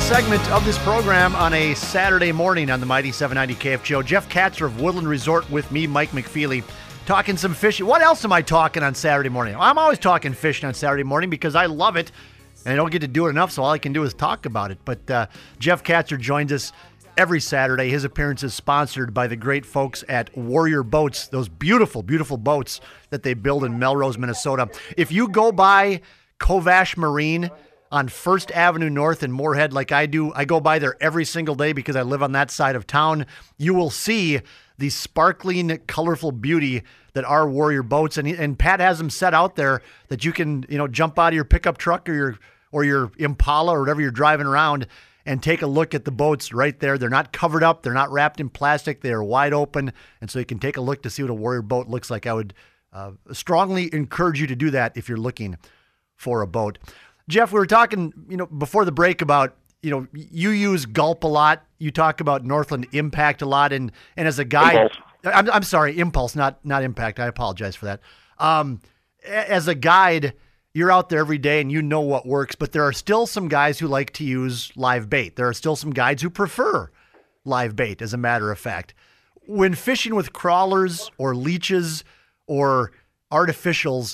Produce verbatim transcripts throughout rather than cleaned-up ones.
segment of this program on a Saturday morning on the Mighty seven ninety K F G O. Jeff Katzer of Woodland Resort with me, Mike McFeely, talking some fishing. What else am I talking on Saturday morning? I'm always talking fishing on Saturday morning because I love it, and I don't get to do it enough, so all I can do is talk about it. But uh, Jeff Katzer joins us every Saturday. His appearance is sponsored by the great folks at Warrior Boats, those beautiful, beautiful boats that they build in Melrose, Minnesota. If you go by Kovash Marine on First Avenue North in Moorhead like I do, I go by there every single day because I live on that side of town, you will see the sparkling, colorful beauty that are Warrior Boats. And, and Pat has them set out there that you can, you know, jump out of your pickup truck or your or your Impala or whatever you're driving around and take a look at the boats right there. They're not covered up. They're not wrapped in plastic. They are wide open. And so you can take a look to see what a Warrior boat looks like. I would uh, strongly encourage you to do that if you're looking for a boat. Jeff, we were talking, you know, before the break about, you know, you use Gulp a lot. You talk about Northland Impact a lot. And, and as a guide, Impulse. I'm, I'm sorry, Impulse, not, not Impact. I apologize for that. Um, as a guide, you're out there every day and you know what works, but there are still some guys who like to use live bait. There are still some guides who prefer live bait, as a matter of fact. When fishing with crawlers or leeches or artificials,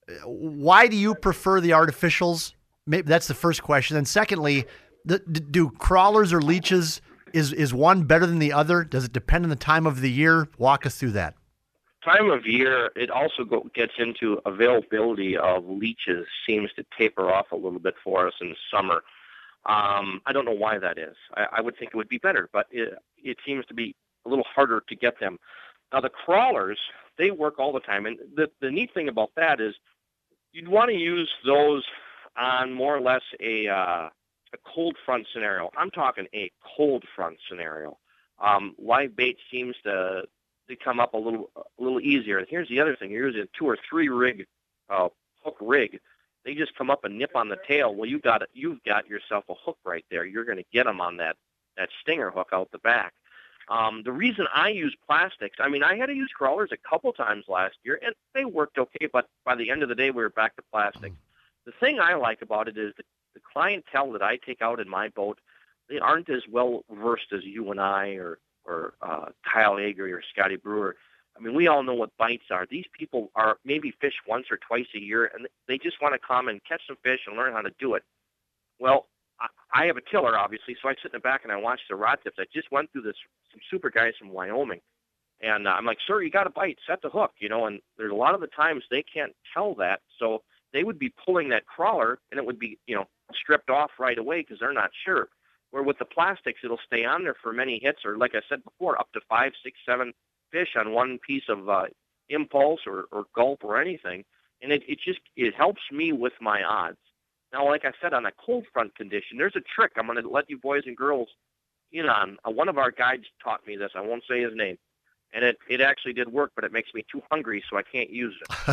why do you prefer the artificials? Maybe that's the first question. And secondly, the, do crawlers or leeches, is, is one better than the other? Does it depend on the time of the year? Walk us through that. Time of year, it also go, gets into availability of leeches seems to taper off a little bit for us in the summer. Um, I don't know why that is. I, I would think it would be better, but it, it seems to be a little harder to get them. Now, the crawlers, they work all the time. And the, the neat thing about that is you'd want to use those on more or less a, uh, a cold front scenario. I'm talking a cold front scenario. Um, live bait seems to... they come up a little a little easier. And here's the other thing. You're using a two or three rig uh, hook rig. They just come up and nip on the tail. Well, you got it. You've got yourself a hook right there. You're going to get them on that that stinger hook out the back. Um, the reason I use plastics, I mean, I had to use crawlers a couple times last year, and they worked okay. But by the end of the day, we were back to plastics. The thing I like about it is the, the clientele that I take out in my boat, they aren't as well versed as you and I or or uh, Kyle Agri or Scotty Brewer. I mean, we all know what bites are. These people are maybe fish once or twice a year, and they just want to come and catch some fish and learn how to do it. Well, I, I have a tiller, obviously, so I sit in the back and I watch the rod tips. I just went through this some super guys from Wyoming, and uh, I'm like, sir, you got a bite, set the hook, you know, and there's a lot of the times they can't tell that, so they would be pulling that crawler, and it would be, you know, stripped off right away because they're not sure. Where with the plastics, it'll stay on there for many hits, or like I said before, up to five, six, seven fish on one piece of uh, Impulse or, or Gulp or anything, and it, it just it helps me with my odds. Now, like I said, on a cold front condition, there's a trick I'm going to let you boys and girls in on. Uh, one of our guides taught me this. I won't say his name, and it, it actually did work, but it makes me too hungry, so I can't use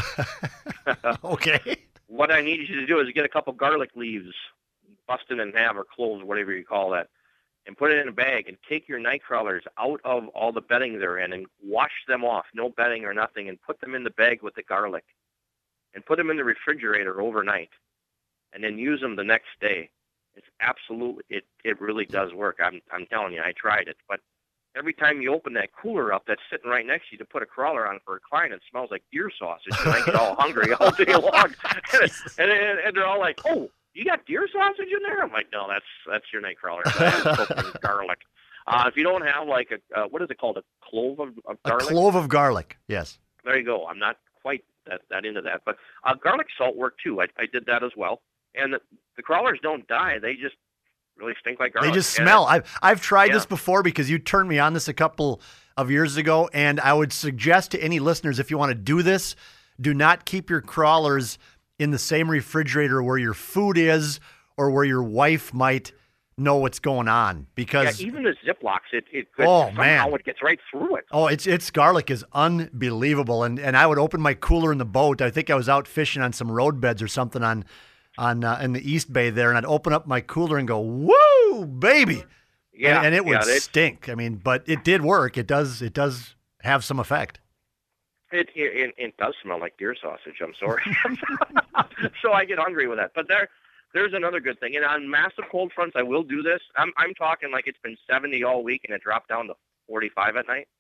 it. Okay. What I need you to do is get a couple garlic leaves, bust it in half or cloves, whatever you call that, and put it in a bag and take your night crawlers out of all the bedding they're in and wash them off, no bedding or nothing, and put them in the bag with the garlic and put them in the refrigerator overnight and then use them the next day. It's absolutely, it, it really does work. I'm, I'm telling you, I tried it. But every time you open that cooler up that's sitting right next to you to put a crawler on for a client, it smells like deer sausage, and I get all hungry all day long. and, and, and they're all like, oh, you got deer sausage in there? I'm like, no, that's that's your night crawler. That's garlic. Uh, if you don't have like a, uh, what is it called, a clove of, of garlic? A clove of garlic, yes. There you go. I'm not quite that, that into that. But uh, garlic salt worked too. I, I did that as well. And the, the crawlers don't die. They just really stink like garlic. They just smell. It, I've, I've tried yeah. this before because you turned me on this a couple of years ago, and I would suggest to any listeners, if you want to do this, do not keep your crawlers in the same refrigerator where your food is or where your wife might know what's going on, because yeah, even the Ziplocs, it, it could, oh, somehow man. it gets right through it. Oh, it's it's garlic is unbelievable. And and I would open my cooler in the boat. I think I was out fishing on some road beds or something on on uh, in the East Bay there, and I'd open up my cooler and go, woo, baby. Yeah. And, and it would yeah, stink. I mean, but it did work. It does it does have some effect. It, it it does smell like deer sausage. I'm sorry. So I get hungry with that. But there, there's another good thing. And on massive cold fronts, I will do this. I'm I'm talking like it's been seventy all week and it dropped down to forty-five at night.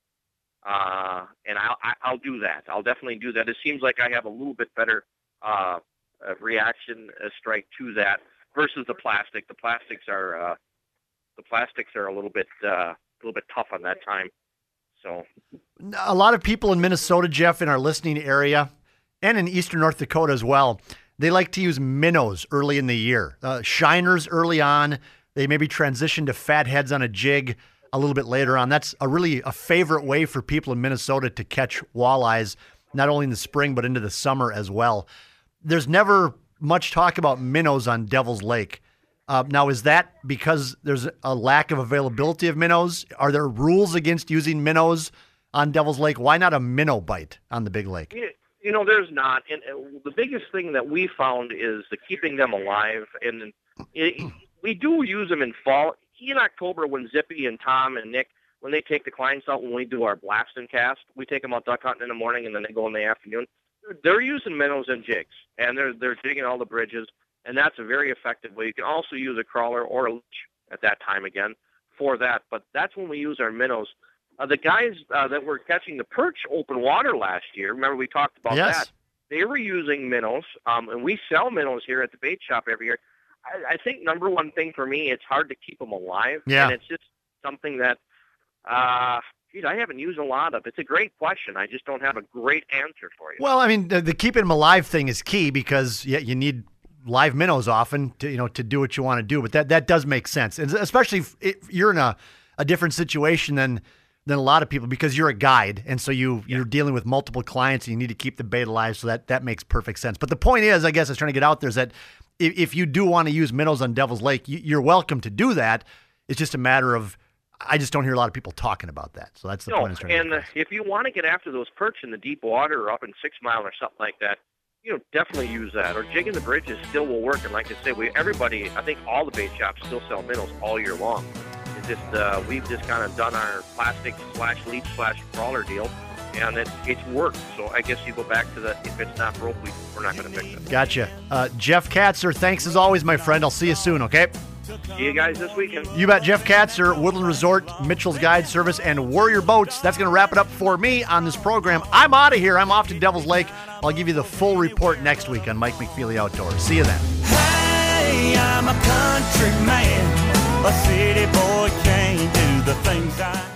Uh, and I'll I'll do that. I'll definitely do that. It seems like I have a little bit better uh, uh, reaction uh, strike to that versus the plastic. The plastics are uh, the plastics are a little bit uh, a little bit tough on that time. So a lot of people in Minnesota, Jeff, in our listening area, and in eastern North Dakota as well, they like to use minnows early in the year. Uh, shiners early on. They maybe transition to fatheads on a jig a little bit later on. That's a really a favorite way for people in Minnesota to catch walleyes, not only in the spring, but into the summer as well. There's never much talk about minnows on Devil's Lake. Uh, now, is that because there's a lack of availability of minnows? Are there rules against using minnows on Devil's Lake? Why not a minnow bite on the big lake? Yeah. You know, there's not. And uh, the biggest thing that we found is the keeping them alive. And it, we do use them in fall. In October, when Zippy and Tom and Nick, when they take the clients out, when we do our blast and cast, we take them out duck hunting in the morning, and then they go in the afternoon. They're using minnows and jigs, and they're they're digging all the bridges, and that's a very effective way. You can also use a crawler or a leech at that time again for that. But that's when we use our minnows. Uh, the guys uh, that were catching the perch open water last year, remember we talked about yes. that? They were using minnows, um, and we sell minnows here at the bait shop every year. I, I think number one thing for me, it's hard to keep them alive, yeah. and it's just something that, uh, geez, I haven't used a lot of. It's a great question. I just don't have a great answer for you. Well, I mean, the, the keeping them alive thing is key because yeah, you need live minnows often to you know to do what you want to do. But that that does make sense, and especially if, if you're in a, a different situation than. than a lot of people because you're a guide. And so you, yeah. you're dealing with multiple clients and you need to keep the bait alive. So that, that makes perfect sense. But the point is, I guess I was trying to get out there is that if, if you do want to use minnows on Devil's Lake, you, you're welcome to do that. It's just a matter of, I just don't hear a lot of people talking about that. So that's the no, point I was trying to and get uh, if you want to get after those perch in the deep water or up in Six Mile or something like that, you know, definitely use that. Or jigging the bridges still will work. And like I say, we everybody, I think all the bait shops still sell minnows all year long. Just uh, we've just kind of done our plastic slash leech slash crawler deal, and it, it's worked. So I guess you go back to the if it's not broke, we, we're not going to fix it. Gotcha. Uh, Jeff Katzer, thanks as always, my friend. I'll see you soon, okay? See you guys this weekend. You bet. Jeff Katzer, Woodland Resort, Mitchell's Guide Service, and Warrior Boats. That's going to wrap it up for me on this program. I'm out of here. I'm off to Devil's Lake. I'll give you the full report next week on Mike McFeely Outdoors. See you then. Hey, I'm a country man. A city boy can't do the things I